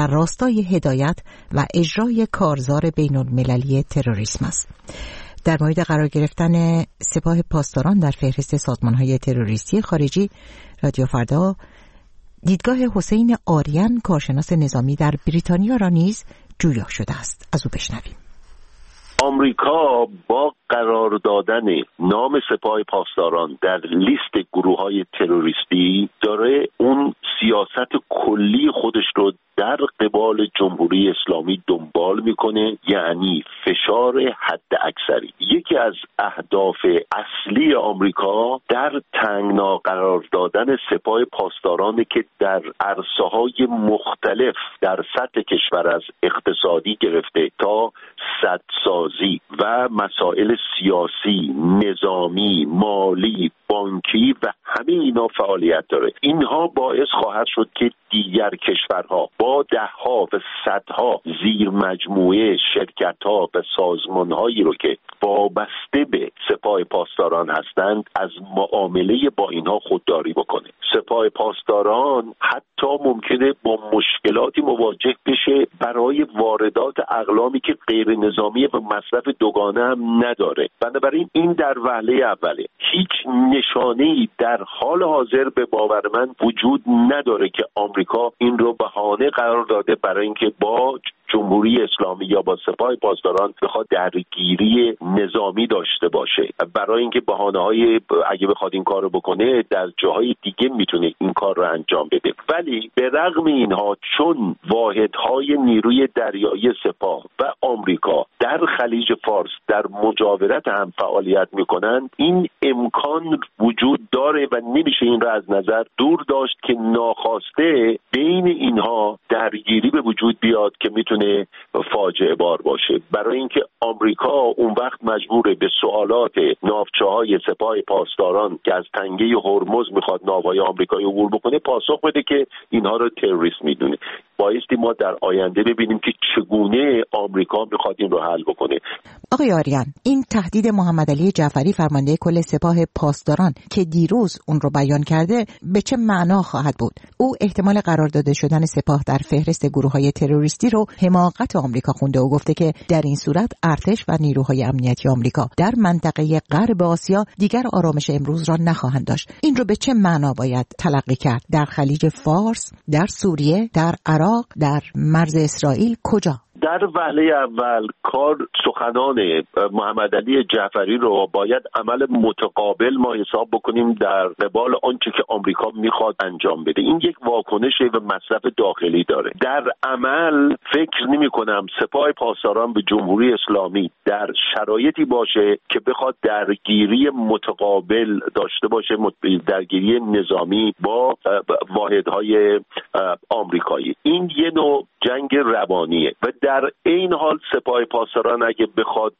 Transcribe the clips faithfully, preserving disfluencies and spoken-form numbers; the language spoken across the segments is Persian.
در راستای هدایت و اجرای کارزار بین المللی تروریسم است. در مورد قرار گرفتن سپاه پاسداران در فهرست سازمان‌های تروریستی خارجی، رادیو فردا دیدگاه حسین آریان کارشناس نظامی در بریتانیا را نیز جویا شده است. از او بشنویم. آمریکا با قرار دادن نام سپاه پاسداران در لیست گروه‌های تروریستی داره اون سیاست کلی خودش رو در قبال جمهوری اسلامی دنبال میکنه، یعنی فشار حد اکثری. یکی از اهداف اصلی آمریکا در تنگنا قرار دادن سپاه پاسدارانی که در عرصه‌های مختلف در سطح کشور از اقتصادی گرفته تا سدسازی و مسائل سیاسی، نظامی، مالی، بانکی و همه اینا فعالیت داره. اینها باعث خواهد شد که دیگر کشورها با دهها و صدها زیر مجموعه شرکت‌ها و سازمان‌هایی رو که وابسته به سپاه پاسداران هستند از معامله با اینها خودداری بکنه. سپاه پاسداران حتی ممکنه با مشکلاتی مواجه بشه برای واردات اقلامی که غیر نظامی و مصرف دوگانه هم نداره. بنابراین این در وهله اوله. هیچ نشانه‌ای در حال حاضر به باور من وجود نداره که آمریکا این رو بهانه قرار داده برای اینکه با جمهوری اسلامی یا با سپاه پاسداران بخواد درگیری نظامی داشته باشه. برای اینکه بهانه‌های اگه بخواد این کارو بکنه در جاهای دیگه میتونه این کار رو انجام بده. ولی به رغم اینها چون واحدهای نیروی دریایی سپاه و آمریکا در خلیج فارس در مجاورت هم فعالیت میکنن، این امکان وجود داره و نمیشه این رو از نظر دور داشت که ناخواسته بین اینها درگیری به وجود بیاد که میتونه فاجعه بار باشه. برای اینکه آمریکا اون وقت مجبوره به سوالات ناوچه‌های سپاه پاسداران که از تنگه هرمز میخواد ناوهای آمریکایی عبور بکنه پاسخ بده که اینها رو تروریست میدونه. بایستی ما در آینده ببینیم که چگونه آمریکا میخواد این رو حل بکنه. آقای آریان، این تهدید محمد علی جعفری فرمانده کل سپاه پاسداران که دیروز اون رو بیان کرده به چه معنا خواهد بود؟ او احتمال قرار داده شدن سپاه در فهرست گروه‌های تروریستی رو حماقت آمریکا خونده و گفته که در این صورت ارتش و نیروهای امنیتی آمریکا در منطقه غرب آسیا دیگر آرامش امروز را نخواهند داشت. این رو به چه معنا باید تلقی کرد؟ در خلیج فارس، در سوریه، در عراق، در مرز اسرائیل، کجا؟ در وهله اول کار سخنان محمد علی جعفری رو باید عمل متقابل ما حساب بکنیم در قبال آنچه که آمریکا میخواد انجام بده. این یک واکنش و مصرف داخلی داره. در عمل فکر نمی کنم سپاه پاسداران به جمهوری اسلامی در شرایطی باشه که بخواد درگیری متقابل داشته باشه، درگیری نظامی با واحدهای آمریکایی. این یه نوع جنگ روانیه و در این حال سپاه پاسداران اگه بخواد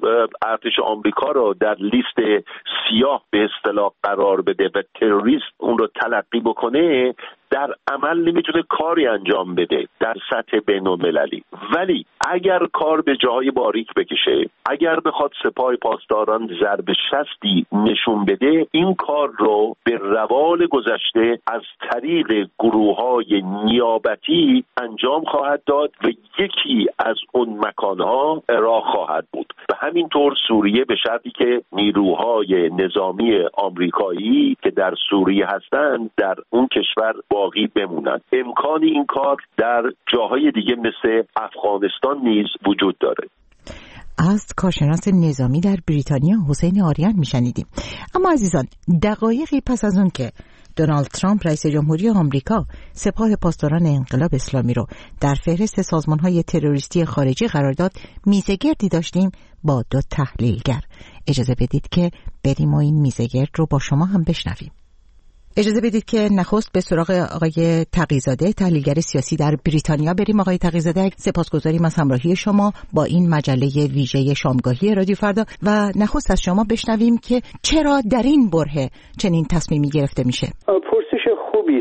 ارتش آمریکا رو در لیست سیاه به اصطلاح قرار بده و تروریست اون رو تلقی بکنه، در عمل نمیتونه کاری انجام بده در سطح بین‌المللی. ولی اگر کار به جاهای باریک بکشه، اگر بخواد سپاه پاسداران ضرب شستی نشون بده، این کار رو به روال گذشته از طریق گروه‌های نیابتی انجام خواهد داد و یکی از اون مکانها عراق خواهد بود. و همینطور سوریه به شرطی که نیروهای نظامی آمریکایی که در سوریه هستند در اون کشور باقی بمونند. امکان این کار در جاهای دیگه مثل افغانستان نیز وجود داره. از کارشناس نظامی در بریتانیا حسین آریان میشنیدیم. اما عزیزان، دقایقی پس از اون که دونالد ترامپ رئیس جمهوری آمریکا سپاه پاسداران انقلاب اسلامی رو در فهرست سازمان‌های تروریستی خارجی قرار داد، میزگردی داشتیم با دو تحلیلگر. اجازه بدید که بریم و این میزگرد رو با شما هم بشنویم. اجازه بدید که نخست به سراغ آقای تقی‌زاده، تحلیلگر سیاسی در بریتانیا بریم. آقای تقی‌زاده، سپاسگزاریم از همراهی شما با این مجله ویژه شامگاهی رادیو فردا و نخست از شما بشنویم که چرا در این برهه چنین تصمیمی گرفته میشه. پرسش خوبی است. این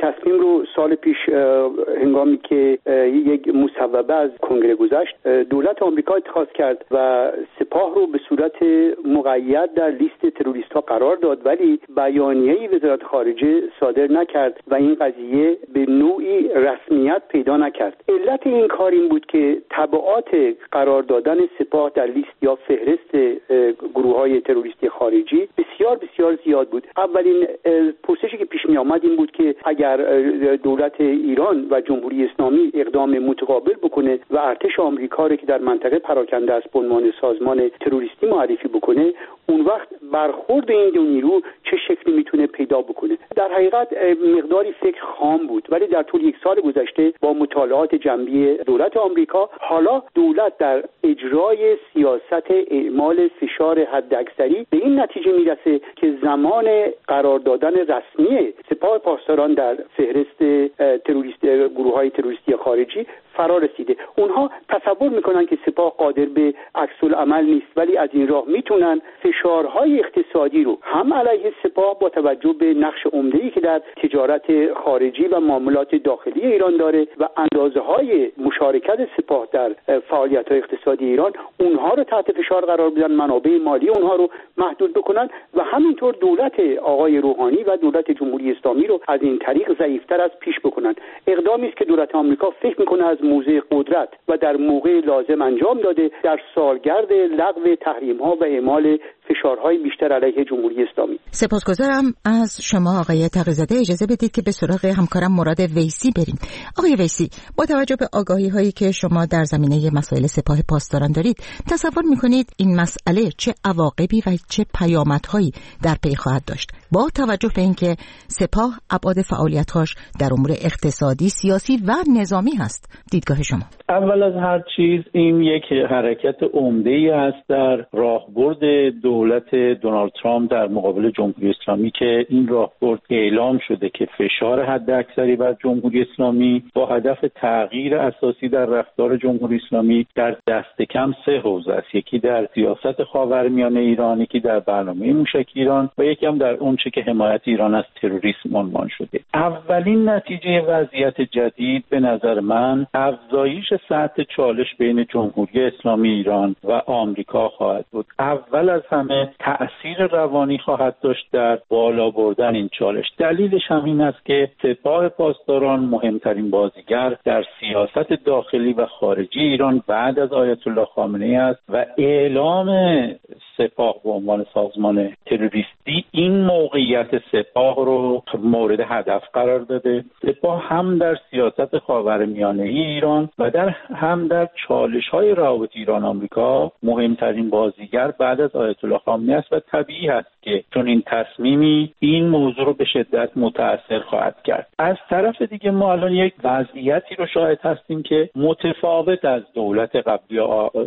تصمیم رو سال پیش هنگامی که یک مصوبه از کنگره گذشت، دولت آمریکا اتخاذ کرد و سپاه رو به صورت مقید در لیست تروریست ها قرار داد، ولی بیانیه‌ای وزارت خارجه صادر نکرد و این قضیه به نوعی رسمیت پیدا نکرد. علت این کار این بود که تبعات قرار دادن سپاه در لیست یا فهرست گروه‌های تروریستی خارجی بسیار بسیار زیاد بود. اولین پرسشی که پیش می آمد این بود که اگر دولت ایران و جمهوری اسلامی اقدام متقابل بکنه و ارتش آمریکا رو که در منطقه پراکنده است به عنوان سازمان تروریستی معرفی بکنه، اون وقت برخورد این دو نیرو چه شکلی میتونه پیدا بکنه. در حقیقت مقداری فکر خام بود، ولی در طول یک سال گذشته با مطالعات جنبی دولت آمریکا، حالا دولت در اجرای سیاست اعمال فشار حداکثری به این نتیجه میرسه که زمان قرار دادن رسمی سپاه پاسداران در فهرست تروریست گروه‌های تروریستی خارجی فرا رسیده. اونها تصور میکنن که سپاه قادر به عکس العمل نیست، ولی از این راه میتونن فشارهای اقتصادی رو هم علیه سپاه با توجه به نقش عمده‌ای که در تجارت خارجی و معاملات داخلی ایران داره و اندازه‌های مشارکت سپاه در فعالیت‌های اقتصادی ایران، اونها رو تحت فشار قرار بدن، منابع مالی اونها رو محدود بکنن و همینطور دولت آقای روحانی و دولت جمهوری اسلامی رو از این طریق ضعیف‌تر از پیش بکنن. اقدامی است که دولت آمریکا فکر می‌کنه از موضع قدرت و در موقع لازم انجام داده در سالگرد لغو تحریم‌ها و اعمال فشارهای بیشتر علیه جمهوری اسلامی. سپاسگزارم از شما آقای تقی‌زاده. اجازه بدید که به سراغ همکارم مراد ویسی بریم. آقای ویسی، با توجه به آگاهی‌هایی که شما در زمینه مسائل سپاه پاسداران دارید، تصور می‌کنید این مسئله چه عواقبی و چه پیامدهایی در پی خواهد داشت با توجه به اینکه سپاه ابعاد فعالیت‌هاش در امور اقتصادی، سیاسی و نظامی هست؟ دیدگاه شما. اول از هر چیز این یک حرکت عمده‌ای است در راهبرد دولت دونالد ترامپ در مقابل جمهوری اسلامی که این راهبرد اعلام شده که فشار حداکثری بر جمهوری اسلامی با هدف تغییر اساسی در رفتار جمهوری اسلامی در دست کم سه حوزه است. یکی در سیاست خاورمیانه ایران، یکی در برنامه موشک ایران و یکی هم در اون چه که حمایت ایران از تروریسم عنوان شده. اولین نتیجه وضعیت جدید به نظر من افزایش سطح چالش بین جمهوری اسلامی ایران و آمریکا خواهد بود. اول از همه تأثیر روانی خواهد داشت در بالا بردن این چالش. دلیلش هم این است که سپاه پاسداران مهمترین بازیگر در سیاست داخلی و خارجی ایران بعد از آیت الله خامنه‌ای است و اعلام سپاه به عنوان سازمان تروریستی این موقعیت سپاه رو مورد هدف قرار داده. سپاه هم در سیاست خاورمیانه ایران و در هم در چالش‌های روابط ایران آمریکا مهمترین بازیگر بعد از آیت الله خامنه‌ای است و طبیعی است که چون این تصمیمی این موضوع رو به شدت متأثر خواهد کرد. از طرف دیگه ما الان یک وضعیتی رو شاهد هستیم که متفاوت از دولت قبلی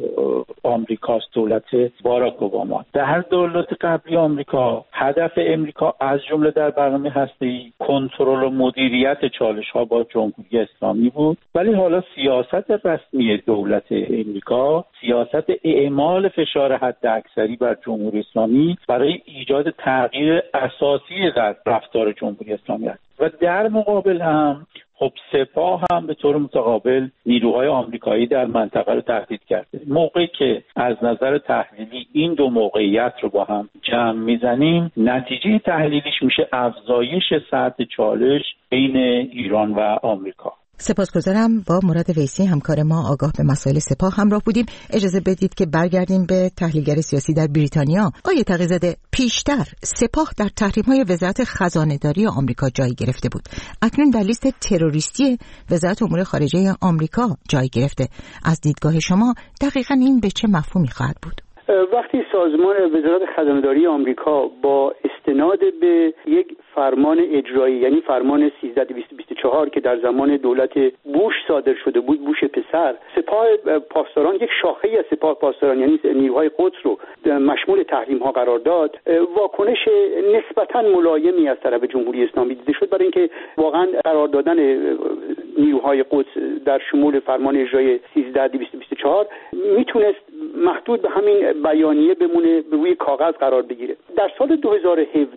آمریکاست، دولت باراک اوباما. در دولت قبلی آمریکا هدف امریکا از جمله در برنامه هسته‌ای کنترل و مدیریت چالش‌ها با جمهوری اسلامی بود، ولی حالا سیاست رسمی دولت امریکا سیاست اعمال فشار حداکثری بر جمهوری اسلامی برای ایجاد تغییر اساسی در رفتار جمهوری اسلامی است و در مقابل هم خب سپاه هم به طور متقابل نیروهای آمریکایی در منطقه رو تهدید کرده. موقعی که از نظر تحلیلی این دو موقعیت رو با هم جمع میزنیم، نتیجه تحلیلیش میشه افزایش سطح چالش بین ایران و آمریکا. سپاسگزارم. با مراد ویسی همکار ما آگاه به مسائل سپاه همراه بودیم. اجازه بدید که برگردیم به تحلیلگر سیاسی در بریتانیا. آقای تقی‌زاده، پیشتر سپاه در تحریم‌های وزارت خزانه‌داری آمریکا جای گرفته بود. اکنون در لیست تروریستی وزارت امور خارجه آمریکا جای گرفته. از دیدگاه شما دقیقاً این به چه مفهومی خواهد بود؟ وقتی سازمان وزارت خزانه‌داری آمریکا با استناد به یک فرمان اجرایی، یعنی فرمان سیزده دویست و بیست و چهار که در زمان دولت بوش صادر شده بود، بوش پسر، سپاه پاسداران یک شاخه‌ای از سپاه پاسداران یعنی نیروهای قدس رو مشمول تحریم‌ها قرار داد، واکنش نسبتاً ملایمی از طرف جمهوری اسلامی دیده شد، برای اینکه واقعاً قرار دادن نیروهای قدس در شمول فرمان اجرایی سیزده دویست و بیست و چهار میتونست محدود به همین بیانیه بمونه، به روی کاغذ قرار بگیره. در سال دو هزار و هفده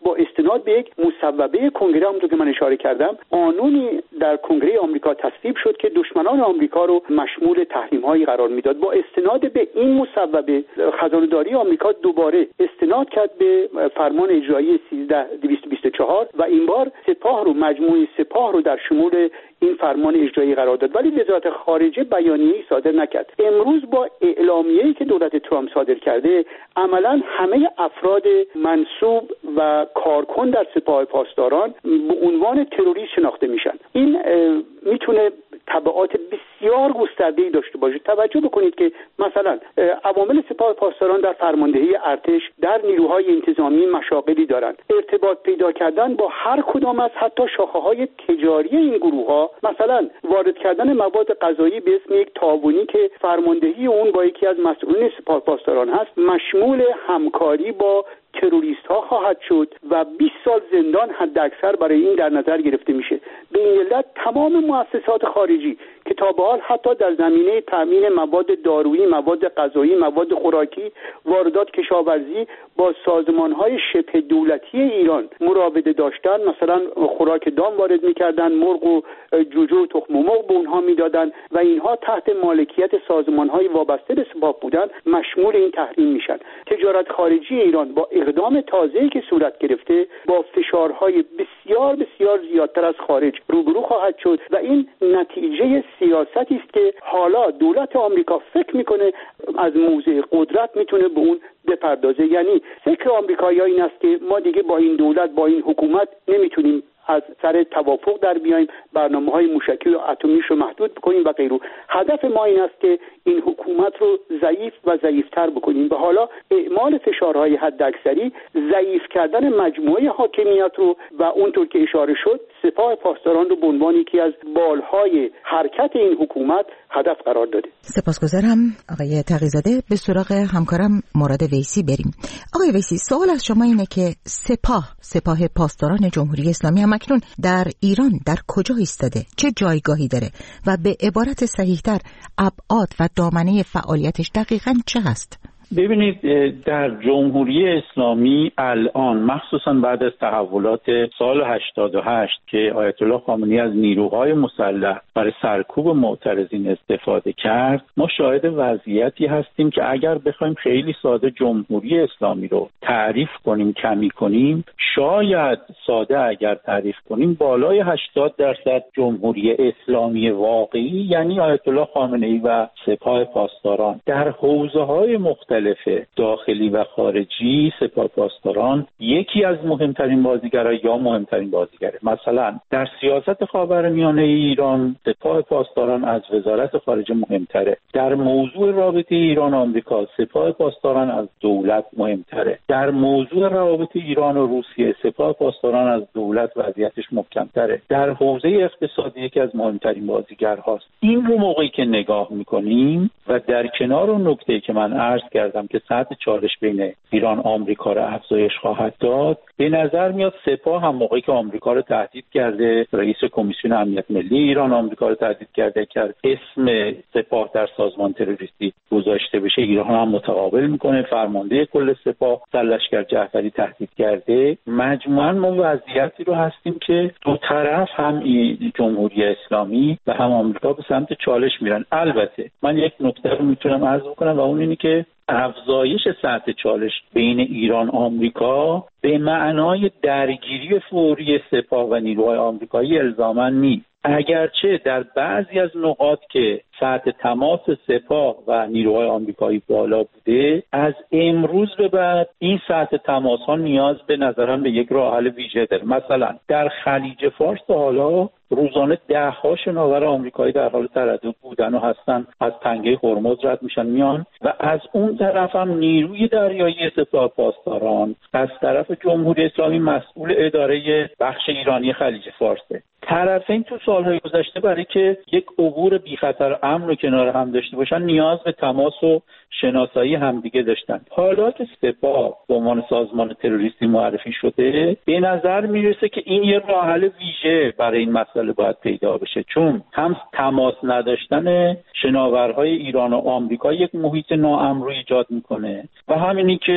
با استناد به یک مصوبه کنگره، همونطور که من اشاره کردم، قانونی در کنگره آمریکا تصویب شد که دشمنان آمریکا رو مشمول تحریم‌هایی قرار میداد. با استناد به این مصوبه خزانه‌داری آمریکا دوباره استناد کرد به فرمان اجرایی سیزده هزار دویست و بیست و چهار و این بار سپاه رو، مجموعه سپاه رو در شمول این فرمان اجرایی قرار داد، ولی وزارت خارجه بیانیه‌ای صادر نکرد. امروز با اعلامیه‌ای که دولت ترامپ صادر کرده، عملاً همه افراد منصوب و کارکن در سپاه پاسداران به عنوان تروریست شناخته میشن. این میتونه تبعات بسیار گسترده‌ای داشته باشه. توجه بکنید که مثلا عوامل سپاه پاسداران در فرماندهی ارتش، در نیروهای انتظامی مشاغلی دارند. ارتباط پیدا کردن با هر کدام از حتی شاخه‌های تجاری این گروه‌ها، مثلا وارد کردن مواد غذایی به اسم یک تعاونی که فرماندهی اون با یکی از مسئولین سپاه پاسداران هست، مشمول همکاری با تروریست ها خواهد شد و بیست سال زندان حداکثر برای این در نظر گرفته میشه. به این علت تمام مؤسسات خارجی که تا به حال حتی در زمینه تامین مواد دارویی، مواد غذایی، مواد خوراکی، واردات، کشاورزی با سازمان‌های شبه دولتی ایران مراوده داشتن، مثلا خوراک دام وارد می‌کردن، مرغ و جوجه و تخم مرغ به اونها میدادن و اینها تحت مالکیت سازمان‌های وابسته به سپاه بودن، مشمول این تحریم میشن. تجارت خارجی ایران با اقدام تازه‌ای که صورت گرفته با فشارهای بسیار بسیار زیادتر از خارج روبرو خواهد شد و این نتیجه سیاستی است که حالا دولت آمریکا فکر میکنه از موضع قدرت میتونه به اون بپردازه. یعنی فکر آمریکایی‌ها این است که ما دیگه با این دولت، با این حکومت نمیتونیم از سر توافق در بیایم، برنامه‌های موشکی و اتمیش رو محدود بکنیم و غیره. هدف ما این است که این حکومت رو ضعیف و ضعیف‌تر بکنیم و حالا اعمال فشارهای حداکثری، ضعیف کردن مجموعه حاکمیت رو و اونطور که اشاره شد سپاه پاسداران رو به عنوان یکی از بالهای حرکت این حکومت هدف قرار داده. سپاسگزارم آقای تقی‌زاده. به سراغ همکارم مراد ویسی بریم. آقای ویسی، سوال از شما اینه که سپاه سپاه پاسداران جمهوری اسلامی هم اکنون در ایران در کجا ایستاده؟ چه جایگاهی داره و به عبارت صحیح‌تر ابعاد و دامنه فعالیتش دقیقاً چه هست؟ ببینید، در جمهوری اسلامی الان مخصوصا بعد از تحولات سال هشتاد و هشت که آیت الله خامنه‌ای از نیروهای مسلح برای سرکوب معترضین استفاده کرد، ما شاهد وضعیتی هستیم که اگر بخوایم خیلی ساده جمهوری اسلامی رو تعریف کنیم، کمی کنیم، شاید ساده اگر تعریف کنیم بالای هشتاد درصد جمهوری اسلامی واقعی، یعنی آیت الله خامنه‌ای و سپاه پاسداران، در حوزه‌های مختلف داخلی و خارجی سپاه پاسداران یکی از مهمترین بازیگران یا مهمترین بازیگره. مثلا در سیاست خاورمیانه ایران سپاه پاسداران از وزارت خارجه مهمتره. در موضوع رابطه ایران آمریکا سپاه پاسداران از دولت مهمتره. در موضوع روابط ایران و روسیه سپاه پاسداران از دولت وضعیتش محکمتره. در حوزه اقتصادی یکی از مهمترین بازیگرهاست. این رو موقعی که نگاه می‌کنیم و در کنار اون نکته‌ای که من عرض کردم که سطح چالش بین ایران آمریکا را افزایش خواهد داد، به نظر میاد سپاه هم موقعی که آمریکا رو تهدید کرده، رئیس کمیسیون امنیت ملی ایران آمریکا رو تهدید کرده که اسم سپاه در سازمان تروریستی گذاشته بشه، ایران هم متقابل میکنه. فرمانده کل سپاه سرلشکر جعفری تهدید کرده. مجموعاً ما وضعیتی رو هستیم که دو طرف، هم جمهوری اسلامی و هم آمریکا، به سمت چالش میرن. البته من یک نکته رو میتونم عرض بکنم و اون اینه که افزایش سطح چالش بین ایران و آمریکا به معنای درگیری فوری سپاه و نیروهای آمریکایی الزاماً نیست. اگرچه در بعضی از نقاط که سطح تماس سپاه و نیروهای آمریکایی بالا بوده، از امروز به بعد این سطح تماس ها نیاز به نظرم به یک راه حل ویژه داره. مثلا در خلیج فارس حالا روزانه ده ها شناور آمریکایی در حال تردد بودن و هستن، از تنگه هرمز رد میشن میان و از اون طرف هم نیروی دریایی سپاه پاسداران از طرف جمهوری اسلامی مسئول اداره بخش ایرانی خلیج فارسه. طرفین تو سالهای گذشته برای که یک عبور بی خطر امن و کنار هم داشته باشن نیاز به تماس و شناسایی همدیگه داشتن. حالا که سپاه به عنوان سازمان تروریستی معرفی شده، به نظر میرسه که این یه راه حل ویژه برای این مسئله باید پیدا بشه، چون هم تماس نداشتن شناورهای ایران و آمریکا یک محیط ناامن رو ایجاد میکنه و همینی که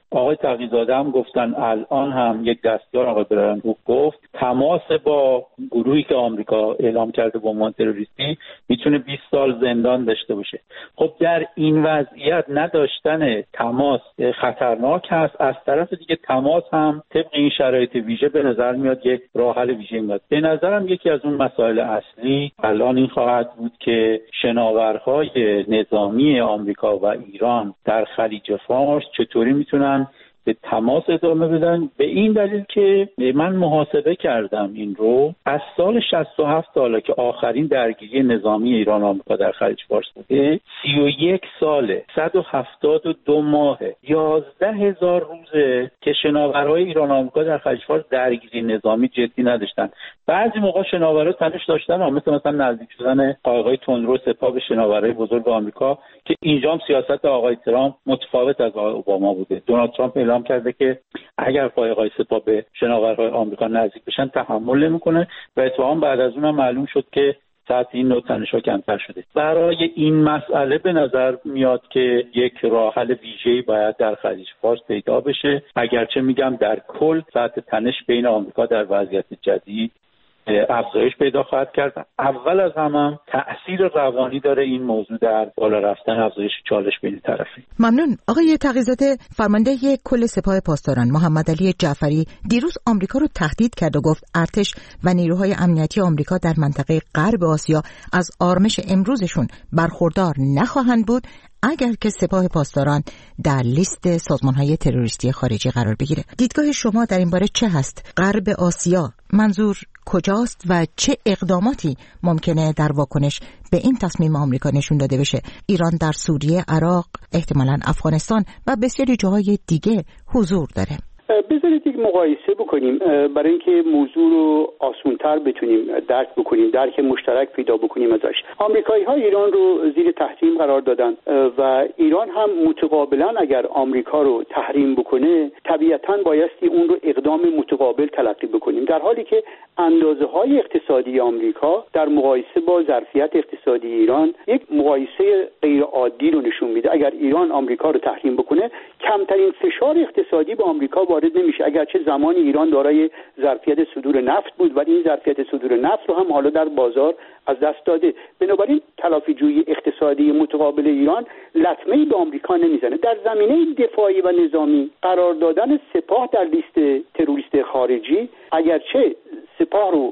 آقای تقی‌زاده هم گفتن، الان هم یک دستیار آقای برندبروک گفت تماس با گروهی که آمریکا اعلام کرده به عنوان تروریستی میتونه بیست سال زندان داشته باشه. خب در این وضعیت نداشتن تماس خطرناک هست، از طرف دیگه تماس هم طبق این شرایط ویژه به نظر میاد یک راه حل ویژه میاد. به نظرم یکی از اون مسائل اصلی الان این خواهد بود که شناورهای نظامی آمریکا و ایران در خلیج فارس چطوری میتونن به تماس ادامه بدن، به این دلیل که من محاسبه کردم این رو از سال شصت و هفت ساله که آخرین درگیری نظامی ایران و آمریکا در خلیج فارس بوده، سی و یک ساله، صد و هفتاد و دو ماهه، یازده هزار روزه که شناورهای ایران و آمریکا در خلیج فارس درگیری نظامی جدی نداشتن. بعضی موقع شناورها تنش داشتن، مثل مثلا نزدیک شدن قایق‌های تندرو سپاه به شناورهای بزرگ آمریکا که اینجا هم سیاست آقای ترامپ متفاوت از آقای اوباما بوده. دونالد ترامپ اعلام کرده که اگر قایق‌های سپاه به شناورهای آمریکا نزدیک بشن تحمل نمی‌کنه و اتفاقا بعد از اونم معلوم شد که ساعت این نوع تنش‌ها کمتر شده. برای این مسئله به نظر میاد که یک راه حل ویژه‌ای باید در خلیج فارس پیدا بشه، اگرچه میگم در کل سطح تنش بین آمریکا در وضعیت جدید افزایش پیدا خواهد کرد. اول از همه هم تأثیر روانی داره این موضوع در بالا رفتن افزایش چالش بین طرفین. ممنون. آقای تقی‌زاده، فرمانده کل سپاه پاسداران محمد علی جعفری دیروز آمریکا رو تهدید کرد و گفت ارتش و نیروهای امنیتی آمریکا در منطقه غرب آسیا از آرامش امروزشون برخوردار نخواهند بود اگر که سپاه پاسداران در لیست سازمان‌های تروریستی خارجی قرار بگیره. دیدگاه شما در این باره چه هست؟ غرب آسیا منظور کجاست و چه اقداماتی ممکنه در واکنش به این تصمیم آمریکا نشون داده بشه؟ ایران در سوریه، عراق، احتمالاً افغانستان و بسیاری جاهای دیگه حضور داره. بذارید یک مقایسه بکنیم برای اینکه موضوع رو آسان‌تر بتونیم درک بکنیم، درک مشترک پیدا بکنیم ازش. آمریکایی‌ها ایران رو زیر تحریم قرار دادن و ایران هم متقابلا اگر آمریکا رو تحریم بکنه طبیعتاً بایستی اون رو اقدام متقابل تلقی بکنیم، در حالی که اندازه‌های اقتصادی آمریکا در مقایسه با ظرفیت اقتصادی ایران یک مقایسه غیر عادی رو نشون میده. اگر ایران آمریکا رو تحریم بکنه کمترین فشار اقتصادی به آمریکا وارد نمیشه، اگرچه زمانی ایران دارای ظرفیت صدور نفت بود ولی این ظرفیت صدور نفت رو هم حالا در بازار از دست داده. بنابراین تلافی‌جویی اقتصادی متقابل ایران لطمه‌ای به آمریکا نمیزنه. در زمینه دفاعی و نظامی قرار دادن سپاه در لیست تروریست خارجی اگرچه سپاه رو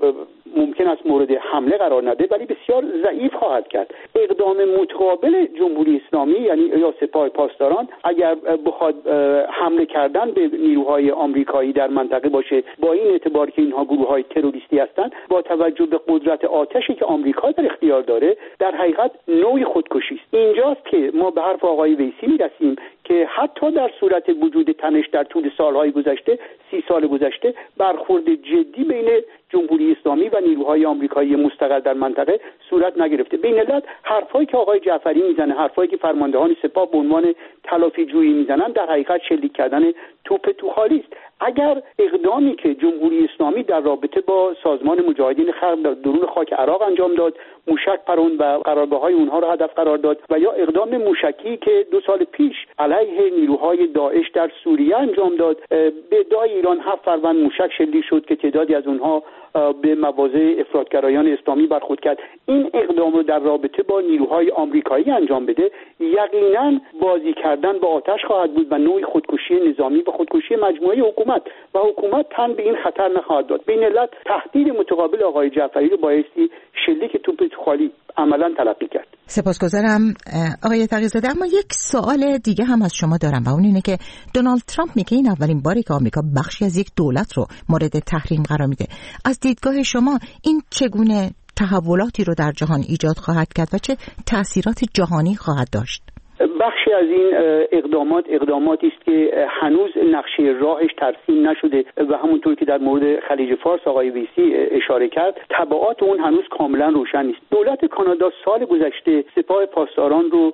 ممکن است مورد حمله قرار نده ولی بسیار ضعیف خواهد کرد. اقدام متقابل جمهوری اسلامی یعنی یا سپاه پاسداران اگر بخواد حمله کردن به نیروهای آمریکایی در منطقه باشه، با این اعتبار که اینها گروه‌های تروریستی هستند، با توجه به قدرت آتشی که آمریکا در اختیار داره، در حقیقت نوعی خودکشی است. اینجاست که ما به حرف آقای ویسی میرسیم که حتی در صورت وجود تنش در طول سالهای گذشته، سی سال گذشته، برخورد جدی بین جمهوری اسلامی و نیروهای آمریکایی مستقل در منطقه صورت نگرفته. بین علت حرفایی که آقای جعفری میزنه، حرفایی که فرماندهان سپاه به عنوان تلافی جویی میزنن، در حقیقت شلیک کردن توپ تو خالی است. اگر اقدامی که جمهوری اسلامی در رابطه با سازمان مجاهدین خلق در درون خاک عراق انجام داد، موشک پروند و قرارگاه‌های اونها را هدف قرار داد، و یا اقدام موشکی که دو سال پیش علیه نیروهای داعش در سوریه انجام داد، به ادعای ایران هفت فروند موشک شلیک شد که تعدادی از اونها به مواضع افراطگرایان اسلامی برخورد کرد. این اقدام رو در رابطه با نیروهای آمریکایی انجام بده، یقینا بازی کردن با آتش خواهد بود و نوعی خودکشی نظامی و خودکشی مجموعه حکومت و حکومت تن به این خطر نخواهد داد. به این علت تهدید متقابل آقای جعفری رو بایستی شلیک توپ تو خالی عملا تلقی کرد. سپاسگزارم آقای تقی‌زاده. اما یک سوال دیگه هم از شما دارم و اون اینه که دونالد ترامپ میگه این اولین باری که آمریکا بخشی از یک دولت رو مورد تحریم قرار میده. از دیدگاه شما این چگونه تحولاتی رو در جهان ایجاد خواهد کرد و چه تأثیرات جهانی خواهد داشت؟ بخشی از این اقدامات اقداماتی است که هنوز نقشه راهش ترسیم نشده و همونطور که در مورد خلیج فارس آقای ویسی اشاره کرد، تبعات اون هنوز کاملا روشن نیست. دولت کانادا سال گذشته سپاه پاسداران رو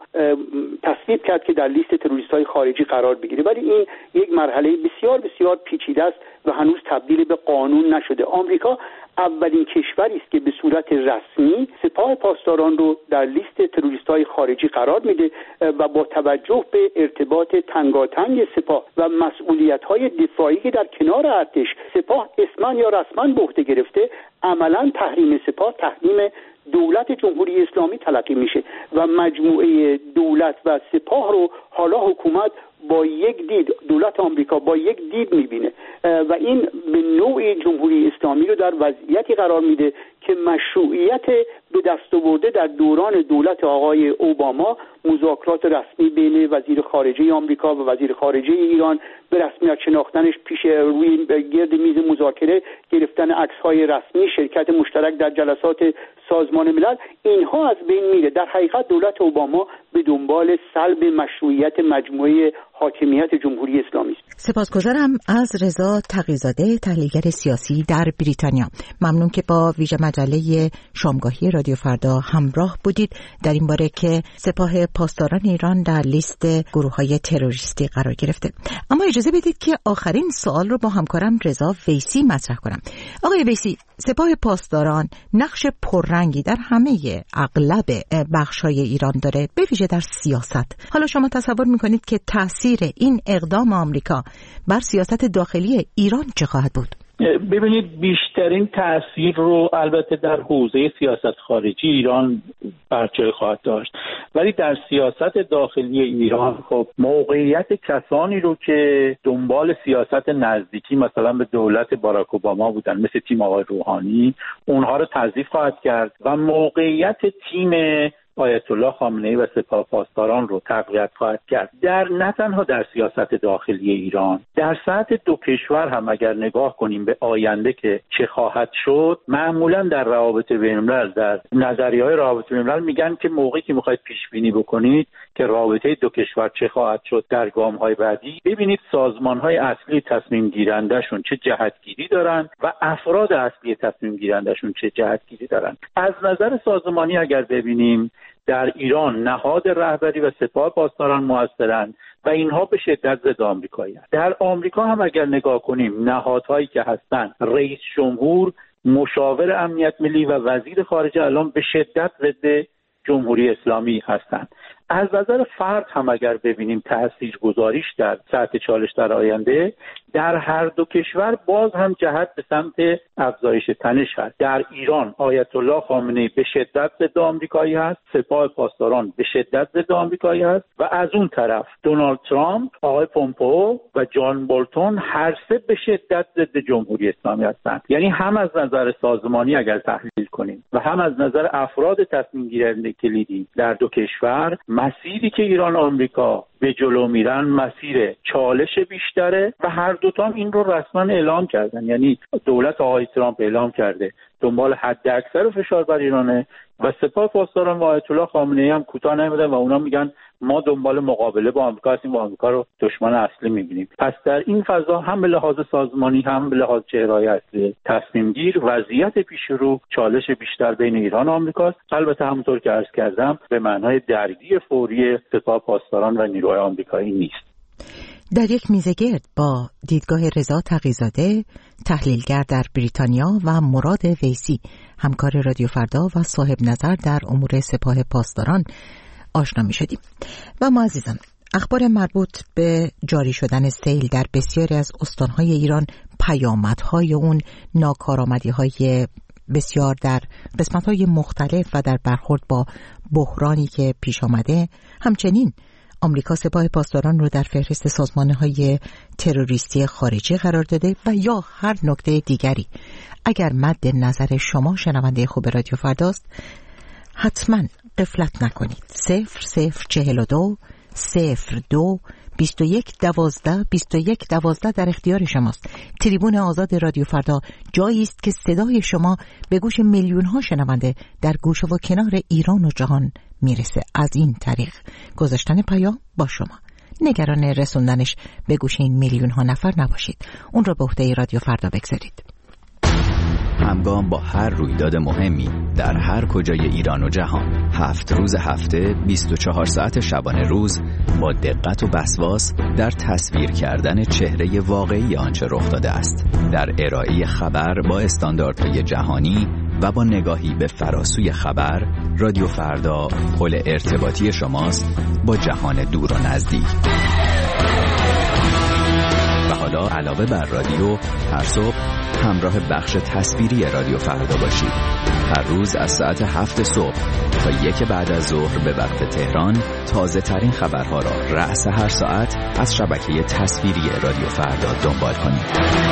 تصویب کرد که در لیست تروریست‌های خارجی قرار بگیره، ولی این یک مرحله بسیار بسیار پیچیده است و هنوز تبدیل به قانون نشده. آمریکا اولین کشوری است که به صورت رسمی سپاه پاسداران رو در لیست تروریست‌های خارجی قرار میده و با توجه به ارتباط تنگاتنگ سپاه و مسئولیت‌های دفاعی که در کنار ارتش سپاه اسماً یا رسماً به عهده گرفته، عملاً تحریم سپاه تحریم دولت جمهوری اسلامی تلقی میشه و مجموعه دولت و سپاه رو حالا حکومت با یک دید، دولت آمریکا با یک دید میبینه و این به نوعی جمهوری اسلامی رو در وضعیتی قرار میده که مشروعیت به دست آورده در دوران دولت آقای اوباما مذاکرات رسمی بین وزیر خارجه آمریکا و وزیر خارجه ایران به رسمیت شناختنش پیش روی گرد میز مذاکره، گرفتن عکس‌های رسمی، شرکت مشترک در جلسات سازمان ملل، اینها از بین میره. در حقیقت دولت اوباما به دنبال سلب مشروعیت مجموعه حاکمیت جمهوری اسلامی است. سپاسگزارم از رضا تقی‌زاده، تحلیلگر سیاسی در بریتانیا. ممنون که با ویژه مجله شامگاهی رادیو فردا همراه بودید در این باره که سپاه پاسداران ایران در لیست گروه‌های تروریستی قرار گرفته. اما اجازه بدید که آخرین سوال رو با همکارم رضا ویسی مطرح کنم. آقای ویسی، سپاه پاسداران نقش پررنگی در همه اغلب بخش‌های ایران داره، به ویژه در سیاست. حالا شما تصور می‌کنید که تأثیر این اقدام آمریکا بر سیاست داخلی ایران چه خواهد بود؟ ببینید، بیشترین تأثیر رو البته در حوزه سیاست خارجی ایران برجای خواهد داشت، ولی در سیاست داخلی ایران خب موقعیت کسانی رو که دنبال سیاست نزدیکی مثلا به دولت باراک اوباما بودن، مثل تیم آقای روحانی، اونها رو تضعیف خواهد کرد و موقعیت تیم آیت الله خامنه‌ای و سپاه پاسداران رو تقویت خواهد کرد. در نه تنها در سیاست داخلی ایران، در سطح دو کشور هم اگر نگاه کنیم به آینده که چه خواهد شد، معمولا در روابط بین‌الملل، در نظریه‌های روابط بین‌الملل میگن که موقعی که میخواید پیش بینی بکنید که رابطه دو کشور چه خواهد شد در گام‌های بعدی، ببینید سازمان‌های اصلی تصمیم گیرنده‌شون چه جهتگیری دارن و افراد اصلی تصمیم گیرنده‌شون چه جهتگیری دارن. از نظر سازمانی اگر ببینیم، در ایران نهاد رهبری و سپاه پاسداران موثرند و اینها به شدت ضد آمریکایی هستند. در آمریکا هم اگر نگاه کنیم، نهادهایی که هستند، رئیس جمهور، مشاور امنیت ملی و وزیر خارجه الان به شدت ضد جمهوری اسلامی هستند. از نظر فرد هم اگر ببینیم تاثیرگذاریش در سطح چالش در آینده، در هر دو کشور باز هم جهت به سمت افزایش تنش هست. در ایران آیت الله خامنه‌ای به شدت ضد آمریکایی هست، سپاه پاسداران به شدت ضد آمریکایی هست و از اون طرف دونالد ترامپ، آقای پومپئو و جان بولتون هر سه به شدت ضد جمهوری اسلامی هستند. یعنی هم از نظر سازمانی اگر تحلیل کنیم و هم از نظر افراد تصمیم گیرنده کلیدی در دو کشور، مسیری که ایران و آمریکا به جلو میرن مسیر چالش بیشتره و هر دوتا هم این رو رسما اعلام کردن. یعنی دولت آقای ترامپ اعلام کرده دنبال حد اکثر فشار بر ایرانه و سپاه پاسداران و آیت الله خامنه‌ای هم کوتاه نمیدن و اونا میگن ما دنبال مقابله با آمریکا هستیم و آمریکا رو دشمن اصلی میبینیم. پس در این فضا هم به لحاظ سازمانی هم به لحاظ چهره‌های اصلی تصمیم گیر، وضعیت پیش رو چالش بیشتر بین ایران و آمریکاست. البته همونطور که عرض کردم به معنای درگیری فوری سپاه پاسداران و نیروهای آمریکایی نیست. در یک میزگرد با دیدگاه رضا تقی‌زاده، تحلیلگر در بریتانیا، و مراد ویسی، همکار رادیو فردا و صاحب نظر در امور سپاه پاسداران، آشنا می شدیم. و ما عزیزان، اخبار مربوط به جاری شدن سیل در بسیاری از استانهای ایران، پیامدهای اون، ناکارآمدی‌های بسیار در قسمت‌های مختلف و در برخورد با بحرانی که پیش آمده، همچنین آمریکا سپاه پاسداران رو در فهرست سازمان‌های تروریستی خارجی قرار داده و یا هر نکته دیگری. اگر مد نظر شما شنونده خوب رادیو فرداست، حتما غفلت نکنید. صفر صفر چهل و دو صفر دو بیست و یک دوازده بیست و یک دوازده در اختیار شماست. تریبون آزاد رادیو فردا جایی است که صدای شما به گوش میلیون ها شنونده در گوش و کنار ایران و جهان میرسه. از این طریق گذاشتن پیام با شما، نگران رسوندنش به گوش این میلیون ها نفر نباشید. اون رو به عهده رادیو فردا بگذارید. همگام با هر رویداد مهمی در هر کجای ایران و جهان، هفت روز هفته، بیست و چهار ساعت شبانه روز، با دقت و وسواس در تصویر کردن چهره واقعی آنچه رخ داده است، در ارائه خبر با استانداردهای جهانی و با نگاهی به فراسوی خبر، رادیو فردا پل ارتباطی شماست با جهان دور و نزدیک. و حالا علاوه بر رادیو، هر صبح همراه بخش تصویری رادیو فردا باشید. هر روز از ساعت هفت صبح تا یک بعد از ظهر به وقت تهران تازه ترین خبرها را رأس هر ساعت از شبکه تصویری رادیو فردا دنبال کنید.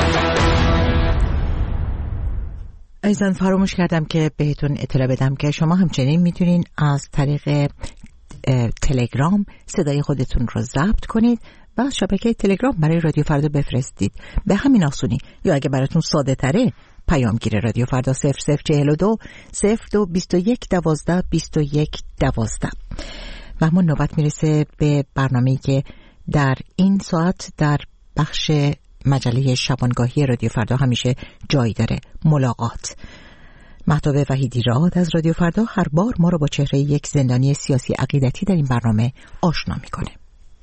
ایزان فراموش کردم که بهتون اطلاع بدم که شما همچنین میتونین از طریق تلگرام صدای خودتون رو ضبط کنید و از شبکه تلگرام برای رادیو فردا بفرستید به همین آسونی، یا اگه براتون ساده تره پیامگیر رادیو فردا صفر صفر چهل و دو صفر دو بیست و یک دوازده بیست و یک دوازده. و همون نوبت میرسه به برنامه‌ای که در این ساعت در بخش مجله شبانگاهی رادیو فردا همیشه جای داره، ملاقات. مهتاب وحیدی راد از رادیو فردا هر بار ما رو با چهره یک زندانی سیاسی عقیدتی در این برنامه آشنا میکنه.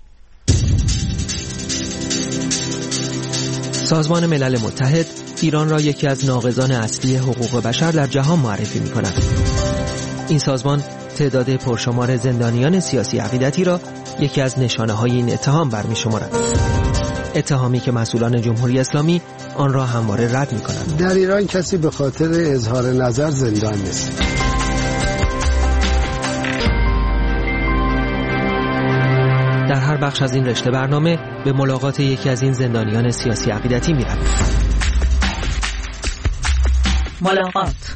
سازمان ملل متحد ایران را یکی از ناقضان اصلی حقوق بشر در جهان معرفی می‌کند. این سازمان تعداد پرشمار زندانیان سیاسی عقیدتی را یکی از نشانه‌های این اتهام برمی‌شمارد. اتهامی که مسئولان جمهوری اسلامی آن را همواره رد می‌کنند. در ایران کسی به خاطر اظهار نظر زندان نیست. در هر بخش از این رشته برنامه به ملاقات یکی از این زندانیان سیاسی عقیدتی می‌رویم. ملاقات.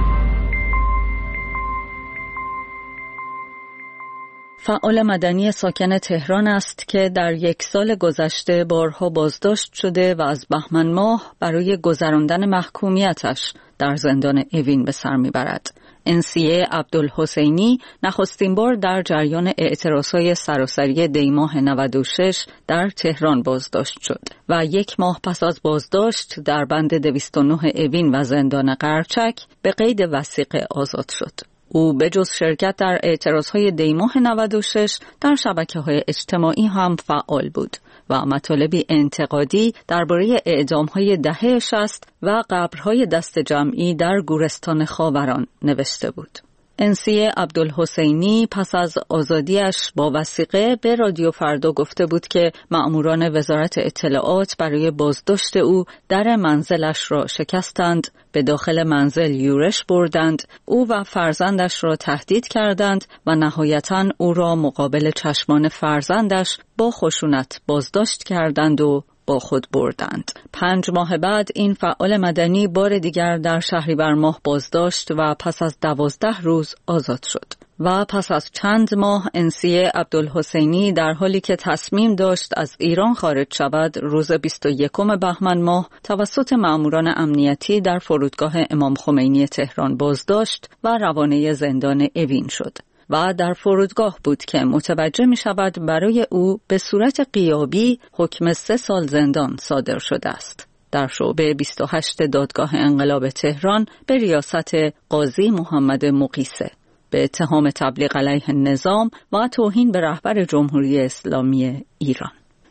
فعال مدنی ساکن تهران است که در یک سال گذشته بارها بازداشت شده و از بهمن ماه برای گذراندن محکومیتش در زندان اوین به سر میبرد. انسیه عبدالحسینی نخستین بار در جریان اعتراضهای سراسری دیماه نود و شش در تهران بازداشت شد و یک ماه پس از بازداشت در بند دویست و نه اوین و زندان قرچک به قید وثیقه آزاد شد. او به جز شرکت در اعتراضهای دیماه نود و شش در شبکه‌های اجتماعی هم فعال بود و مطالبی انتقادی درباره اعدام‌های دهه شصت و قبرهای دست جمعی در گورستان خاوران نوشته بود. انسیه عبدالحسینی پس از آزادیش با وثیقه به رادیو فردا گفته بود که مأموران وزارت اطلاعات برای بازداشت او در منزلش را شکستند، به داخل منزل یورش بردند، او و فرزندش را تهدید کردند و نهایتاً او را مقابل چشمان فرزندش با خشونت بازداشت کردند و با خود بردند. پنج ماه بعد این فعال مدنی بار دیگر در شهریور ماه بازداشت و پس از دوازده روز آزاد شد. و پس از چند ماه انسیه عبدالحسینی در حالی که تصمیم داشت از ایران خارج شود، روز بیست و یکم بهمن ماه توسط مأموران امنیتی در فرودگاه امام خمینی تهران بازداشت و روانه زندان اوین شد. و در فرودگاه بود که متوجه می شود برای او به صورت غیابی حکم سه سال زندان صادر شده است. در شعبه بیست و هشت دادگاه انقلاب تهران به ریاست قاضی محمد مقیسه به اتهام تبلیغ علیه نظام و توهین به رهبر جمهوری اسلامی ایران.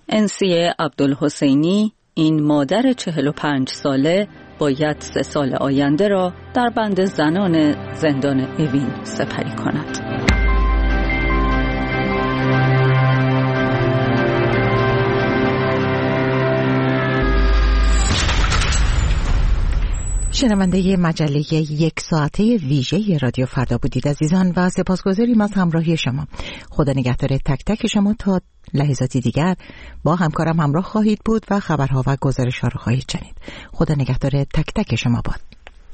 انسیه عبدالحسینی، این مادر چهل و پنج ساله، باید سه سال آینده را در بند زنان زندان اوین سپری کند. شنونده مجله یک ساعته ویژه رادیو فردا بودید عزیزان و سپاسگزاریم از همراهی شما. خدا نگهدار تک تک شما. تا لحظاتی دیگر با همکارم همراه خواهید بود و خبرها و گزارش‌ها رو خواهید شنید. خدا نگهدار تک تک شما باد.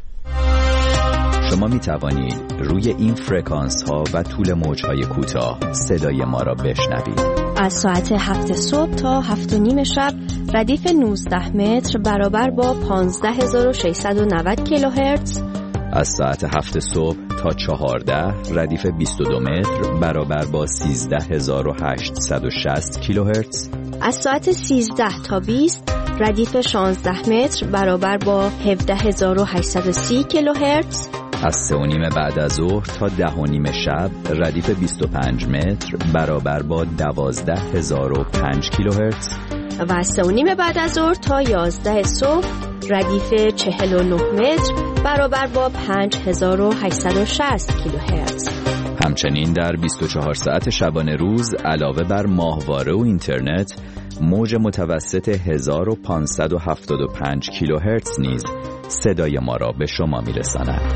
شما می توانید روی این فرکانس ها و طول موج های کوتاه صدای ما را بشنوید. از ساعت هفت صبح تا هفت و نیم شب ردیف نوزده متر برابر با پانزده هزار و ششصد و نود کیلوهرتز. از ساعت هفت صبح تا چهارده ردیف بیست و دو متر برابر با سیزده هزار و هشتصد و شصت کیلوهرتز. از ساعت سیزده تا بیست ردیف شانزده متر برابر با هفده هزار و هشتصد و سی کیلوهرتز. از سه و نیم بعد از ظهر تا ده و نیم شب ردیف بیست و پنج متر برابر با دوازده هزار و پنج کیلوهرتز. و از سه و نیم بعد از ظهر تا یازده صبح ردیف چهل و نه متر برابر با پنج هزار و هشتصد و شصت کیلوهرتز. همچنین در بیست و چهار ساعت شبانه روز علاوه بر ماهواره و اینترنت، موج متوسط هزار و پانصد و هفتاد و پنج کیلوهرتز نیز صدای ما را به شما میرساند.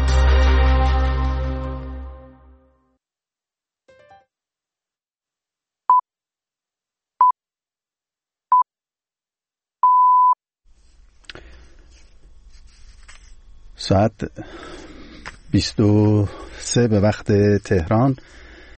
ساعت بیست و سه به وقت تهران،